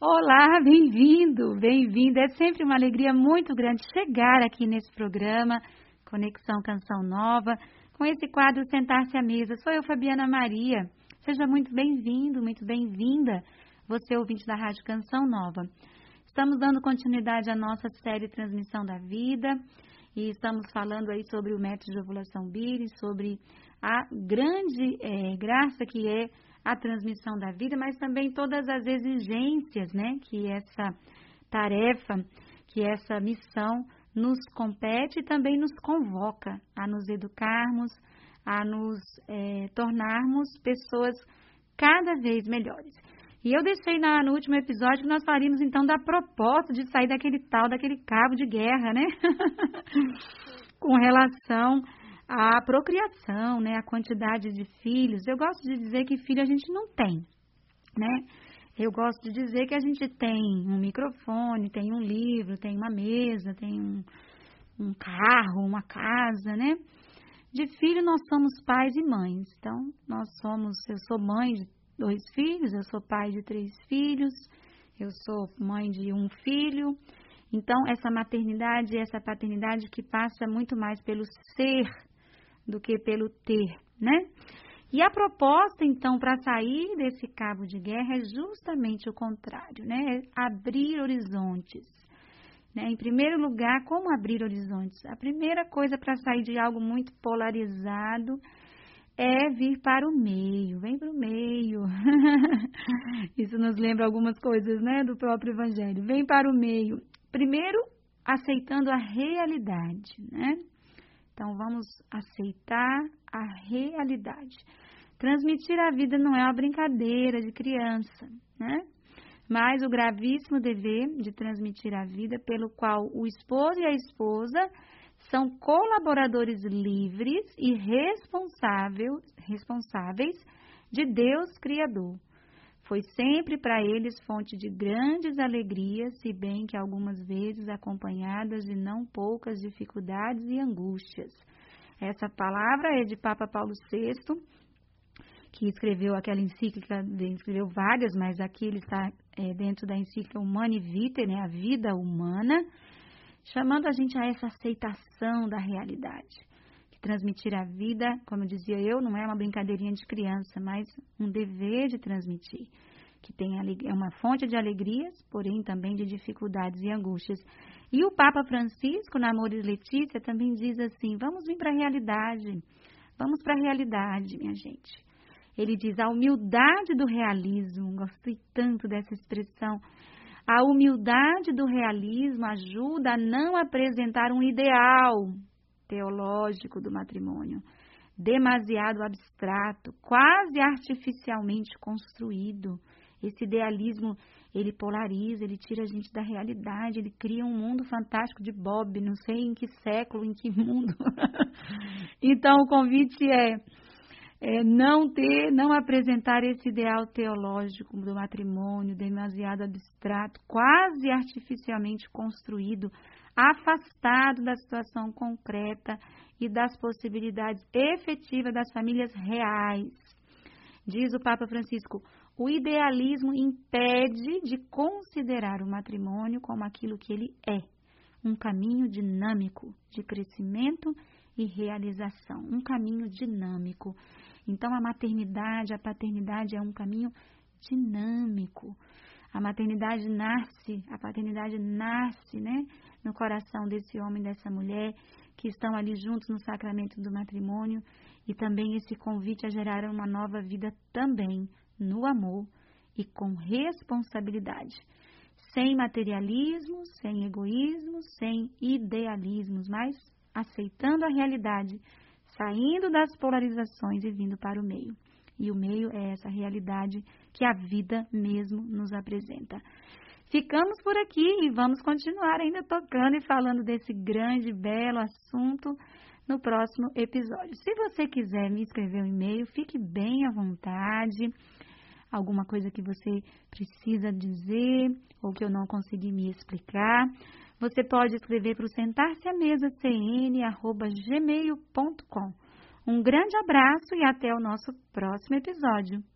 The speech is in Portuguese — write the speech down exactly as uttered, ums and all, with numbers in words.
Olá, bem-vindo, bem-vinda. É sempre uma alegria muito grande chegar aqui nesse programa, Conexão Canção Nova, com esse quadro Sentar-se à Mesa. Sou eu, Fabiana Maria. Seja muito bem-vindo, muito bem-vinda, você ouvinte da Rádio Canção Nova. Estamos dando continuidade à nossa série Transmissão da Vida e estamos falando aí sobre o método de ovulação Biri, sobre a grande é, graça que é a transmissão da vida, mas também todas as exigências, né, que essa tarefa, que essa missão nos compete e também nos convoca a nos educarmos, a nos é, tornarmos pessoas cada vez melhores. E eu deixei na, no último episódio que nós faríamos então da proposta de sair daquele tal, daquele cabo de guerra, né, com relação a procriação, né, a quantidade de filhos. Eu gosto de dizer que filho a gente não tem, né? Eu gosto de dizer que a gente tem um microfone, tem um livro, tem uma mesa, tem um, um carro, uma casa, né? De filho nós somos pais e mães. Então, nós somos, eu sou mãe de dois filhos, eu sou pai de três filhos, eu sou mãe de um filho. Então, essa maternidade, essa paternidade que passa muito mais pelo ser do que pelo ter, né? E a proposta, então, para sair desse cabo de guerra é justamente o contrário, né? É abrir horizontes, né? Em primeiro lugar, como abrir horizontes? A primeira coisa para sair de algo muito polarizado é vir para o meio, vem para o meio. Isso nos lembra algumas coisas, né, do próprio Evangelho. Vem para o meio. Primeiro, aceitando a realidade, né? Então, vamos aceitar a realidade. Transmitir a vida não é uma brincadeira de criança, né? Mas o gravíssimo dever de transmitir a vida, pelo qual o esposo e a esposa são colaboradores livres e responsáveis, responsáveis de Deus Criador. Foi sempre para eles fonte de grandes alegrias, se bem que algumas vezes acompanhadas de não poucas dificuldades e angústias. Essa palavra é de Papa Paulo sexto, que escreveu aquela encíclica, escreveu várias, mas aqui ele está é, dentro da encíclica Humanae Vitae, né, a vida humana, chamando a gente a essa aceitação da realidade. Transmitir a vida, como dizia eu, não é uma brincadeirinha de criança, mas um dever de transmitir, que tem é uma fonte de alegrias, porém também de dificuldades e angústias. E o Papa Francisco, na Amoris Laetitia, também diz assim, vamos vir para a realidade, vamos para a realidade, minha gente. Ele diz, a humildade do realismo, gostei tanto dessa expressão, a humildade do realismo ajuda a não apresentar um ideal teológico do matrimônio, demasiado abstrato, quase artificialmente construído. Esse idealismo, ele polariza, ele tira a gente da realidade, ele cria um mundo fantástico de Bob, não sei em que século, em que mundo. Então, o convite é, é não ter, não apresentar esse ideal teológico do matrimônio, demasiado abstrato, quase artificialmente construído, afastado da situação concreta e das possibilidades efetivas das famílias reais. Diz o Papa Francisco, o idealismo impede de considerar o matrimônio como aquilo que ele é, um caminho dinâmico de crescimento e realização, um caminho dinâmico. Então, a maternidade, a paternidade é um caminho dinâmico. A maternidade nasce, a paternidade nasce, né, no coração desse homem e dessa mulher que estão ali juntos no sacramento do matrimônio e também esse convite a gerar uma nova vida também no amor e com responsabilidade. Sem materialismo, sem egoísmo, sem idealismos, mas aceitando a realidade, saindo das polarizações e vindo para o meio. E o meio é essa realidade que a vida mesmo nos apresenta. Ficamos por aqui e vamos continuar ainda tocando e falando desse grande e belo assunto no próximo episódio. Se você quiser me escrever um e-mail, fique bem à vontade. Alguma coisa que você precisa dizer ou que eu não consegui me explicar, você pode escrever para o sentar-se à mesa c n arroba gmail ponto com. Um grande abraço e até o nosso próximo episódio.